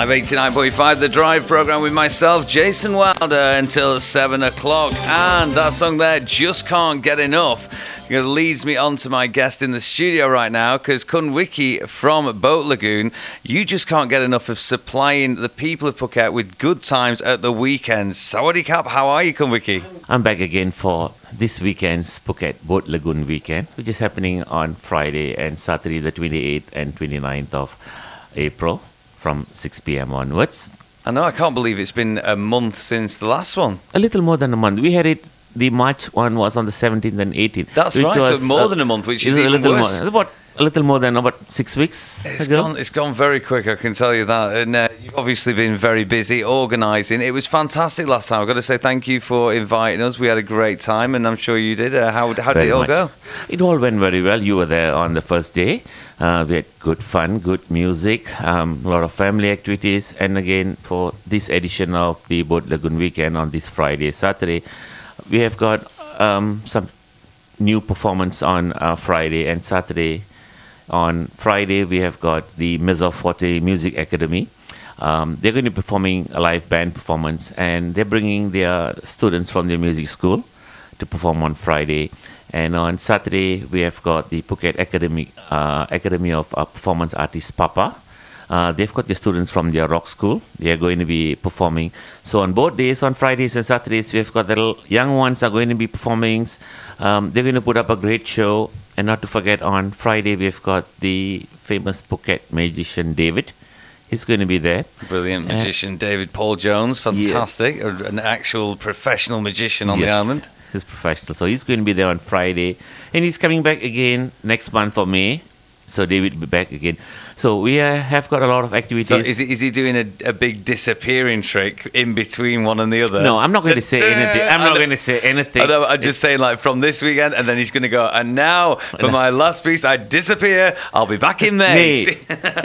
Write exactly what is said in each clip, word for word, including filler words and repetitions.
Live eighty-nine point five, The Drive programme with myself, Jason Wilder, until seven o'clock. And that song there, Just Can't Get Enough, it leads me on to my guest in the studio right now, because Kunwiki from Boat Lagoon, you just can't get enough of supplying the people of Phuket with good times at the weekends. Sawadee Kap, how are you, Kunwiki? I'm back again for this weekend's Phuket Boat Lagoon weekend, which is happening on Friday and Saturday, the twenty-eighth and twenty-ninth of April, from six p.m. onwards. I know, I can't believe it's been a month since the last one. A little more than a month. We had it, the March one was on the seventeenth and eighteenth. That's right, was, so more uh, than a month, which is a even little worse. More, about a little more than about six weeks it's ago. Gone, it's gone very quick, I can tell you that. And uh, you've obviously been very busy organising. It was fantastic last time. I've got to say thank you for inviting us. We had a great time, and I'm sure you did. Uh, how how did it all much. go? It all went very well. You were there on the first day. Uh, we had good fun, good music, um, a lot of family activities. And again, for this edition of the Boat Lagoon weekend on this Friday, Saturday, we have got um, some new performance on uh, Friday and Saturday. On Friday, we have got the Mezzo Forte Music Academy. Um, they're going to be performing a live band performance, and they're bringing their students from their music school to perform on Friday. And on Saturday, we have got the Phuket Academy uh, Academy of uh, Performance Artists, Papa. Uh, they've got the students from their rock school. They are going to be performing. So on both days, on Fridays and Saturdays, we've got the little young ones are going to be performing. Um, they're going to put up a great show. And not to forget, on Friday, we've got the famous Phuket magician, David. He's going to be there. Brilliant magician, uh, David Paul Jones. Fantastic. Yeah. An actual professional magician on yes, the island. He's professional. So he's going to be there on Friday. And he's coming back again next month for May. So David will be back again. So we uh, have got a lot of activities. So is he, is he doing a, a big disappearing trick in between one and the other? No, I'm not going to say anything. I'm not going to say anything. I know, I'm just saying, like, from this weekend, and then he's going to go, and now, for my last piece, I disappear. I'll be back in May.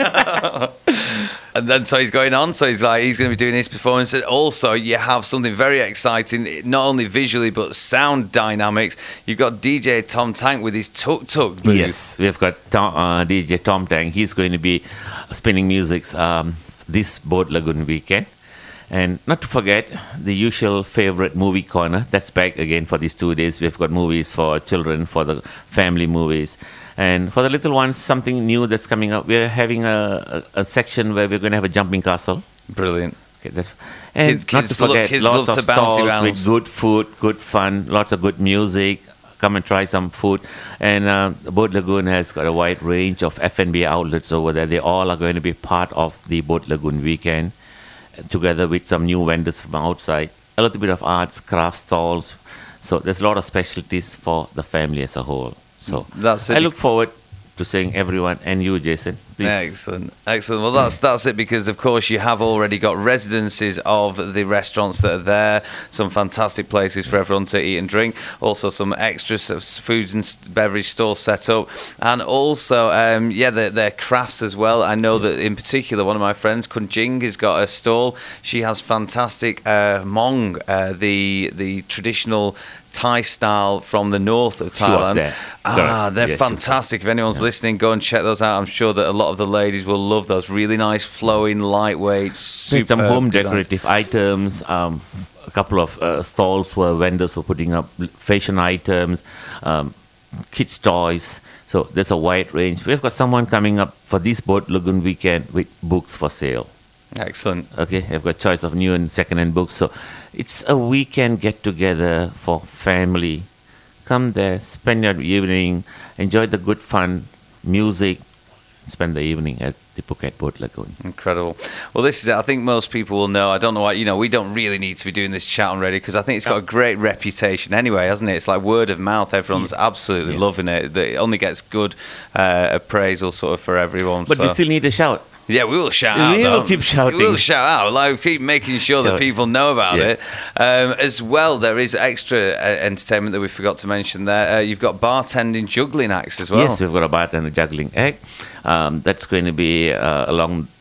And then so he's going on. So he's like, he's going to be doing his performance. And also, you have something very exciting, not only visually, but sound dynamics. You've got D J Tom Tank with his Tuk Tuk booth. Yes, we've got Tom, uh, D J Tom Tank. He's going to be spinning music um, this Boat Lagoon weekend. And not to forget, the usual favorite movie corner. That's back again for these two days. We've got movies for children, for the family movies. And for the little ones, something new that's coming up. We're having a, a, a section where we're going to have a jumping castle. Brilliant. Okay, that's, and kids, not kids to forget, kids lots love of to stalls bouncy with good food, good fun, lots of good music. Come and try some food. And uh, Boat Lagoon has got a wide range of F and B outlets over there. They all are going to be part of the Boat Lagoon weekend, together with some new vendors from outside. A little bit of arts, craft stalls. So there's a lot of specialties for the family as a whole. So that's it. I look forward to seeing everyone, and you, Jason. Please. Excellent, excellent. Well, that's that's it, because of course you have already got residences of the restaurants that are there. Some fantastic places for everyone to eat and drink. Also, some extra food and beverage stores set up, and also, um, yeah, their, their crafts as well. I know that in particular, one of my friends, Kun Jing, has got a stall. She has fantastic uh, mong, uh, the the traditional Thai style from the north of Thailand. She was there. Ah, they're yes, fantastic. If anyone's yeah. listening, go and check those out. I'm sure that a lot of the ladies will love those. Really nice, flowing, lightweight, super some home designs. decorative items. Um, a couple of uh, stalls where vendors were putting up fashion items, um, kids' toys. So there's a wide range. We've got someone coming up for this Boat Lagoon weekend with books for sale. Excellent. Okay, I've got choice of new and second-hand books. So it's a weekend get-together for family. Come there, spend your evening, enjoy the good fun, music, spend the evening at the Phuket Boat Lagoon. Incredible. Well, this is it. I think most people will know. I don't know why, you know, we don't really need to be doing this chat on radio, because I think it's got a great reputation anyway, hasn't it? It's like word of mouth. Everyone's yeah. absolutely yeah. loving it. It only gets good uh, appraisal sort of for everyone. But so. we still need a shout. Yeah, we will shout out. We though. will keep shouting. We will shout out. Like, keep making sure that people know about yes. it. Um, as well, there is extra uh, entertainment that we forgot to mention there. Uh, you've got bartending, juggling acts as well. Yes, we've got a bartender juggling act. Um, that's going to be uh, along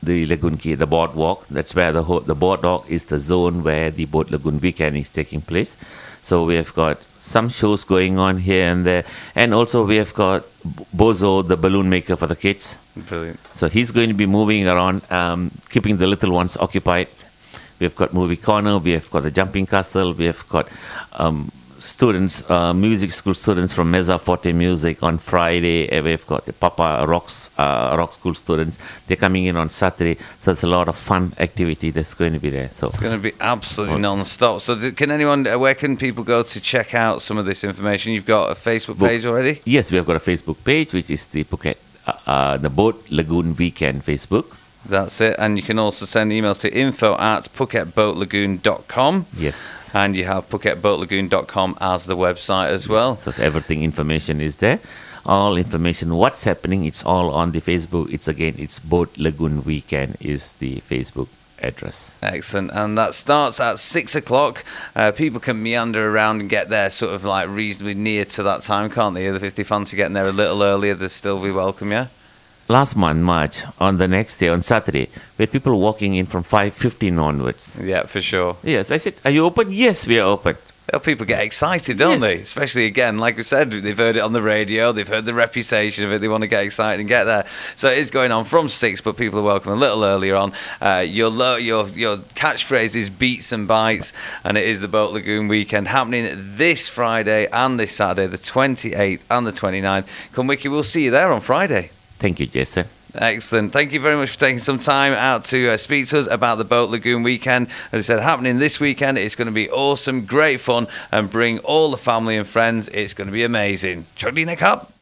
the Lagoon Key, the boardwalk. That's where the ho- the boardwalk is the zone where the Boat Lagoon weekend is taking place. So we have got some shows going on here and there, and also we have got Bozo, the balloon maker for the kids. Brilliant. So he's going to be moving around, um, keeping the little ones occupied. We have got movie corner. We have got the jumping castle. We have got um, students, uh, music school students from Mezza Forte Music on Friday. And we've got the Papa Rocks, uh, Rock School students. They're coming in on Saturday. So it's a lot of fun activity that's going to be there. So it's going to be absolutely non-stop. So do, can anyone, uh, where can people go to check out some of this information? You've got a Facebook page already? Yes, we have got a Facebook page, which is the Phuket, uh, uh, the Boat Lagoon Weekend Facebook. That's it. And you can also send emails to info at phuket boat lagoon dot com. Yes. And you have phuket boat lagoon dot com as the website as well. So everything information is there. All information, what's happening, it's all on the Facebook. It's again, it's Boat Lagoon Weekend is the Facebook address. Excellent. And that starts at six o'clock. Uh, people can meander around and get there sort of like reasonably near to that time, can't they? If they fancy getting there a little earlier, they'll still be welcome, yeah? Last month, March, on the next day, on Saturday, we had people walking in from five fifteen onwards. Yeah, for sure. Yes, I said, are you open? Yes, we are open. Well, people get excited, don't Yes. they? Especially, again, like we said, they've heard it on the radio, they've heard the reputation of it, they want to get excited and get there. So it is going on from six, but people are welcome a little earlier on. Uh, your, lo- your, your catchphrase is beats and bites, and it is the Boat Lagoon Weekend happening this Friday and this Saturday, the twenty-eighth and the twenty-ninth. Come, Wiki, we'll see you there on Friday. Thank you, Jason. Excellent. Thank you very much for taking some time out to uh, speak to us about the Boat Lagoon Weekend. As I said, happening this weekend. It's going to be awesome, great fun, and bring all the family and friends. It's going to be amazing. Chudley Neck up.